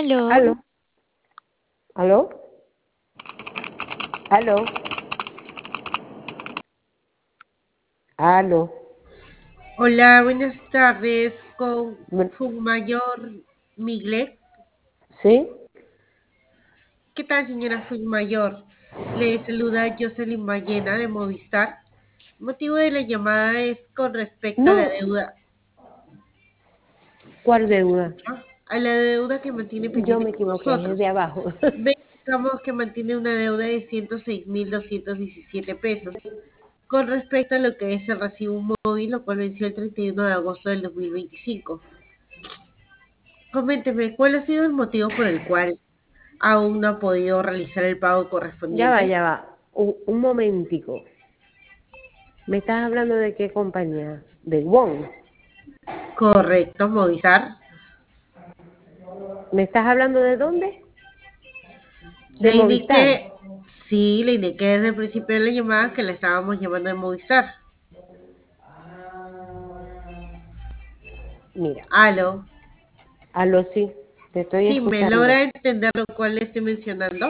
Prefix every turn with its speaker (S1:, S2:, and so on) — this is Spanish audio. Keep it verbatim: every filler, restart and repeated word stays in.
S1: Aló,
S2: Aló, aló, aló, aló.
S3: Hola, buenas tardes con
S2: Bueno,
S3: Mayor Miglet.
S2: ¿sí?
S3: ¿Qué tal, señora Mayor? Le saluda Jocelyn Ballena de Movistar. El motivo de la llamada es con respecto a la
S2: No,
S3: deuda,
S2: ¿cuál deuda?
S3: ¿ah? A la deuda que mantiene
S2: Yo
S3: pendiente
S2: me
S3: con
S2: equivoqué, es de
S3: nosotros.
S2: abajo.
S3: Verificamos que mantiene una deuda de ciento seis mil doscientos diecisiete pesos con respecto a lo que es el recibo móvil, lo cual venció el treinta y uno de agosto del dos mil veinticinco. Coménteme, ¿cuál ha sido el motivo por el cual aún no ha podido realizar el pago
S2: Ya va,
S3: correspondiente?
S2: ya va. Un, un momentico. ¿Me estás hablando de qué compañía? ¿De Won?
S3: Correcto, Movistar.
S2: ¿Me estás hablando de dónde? De
S3: Le
S2: Movistar.
S3: indiqué, sí, le indiqué desde el principio de la llamada que la estábamos llamando de Movistar.
S2: Mira,
S3: Aló.
S2: aló, sí, te estoy
S3: Sí, me
S2: escuchando.
S3: logra entender lo cual le estoy mencionando.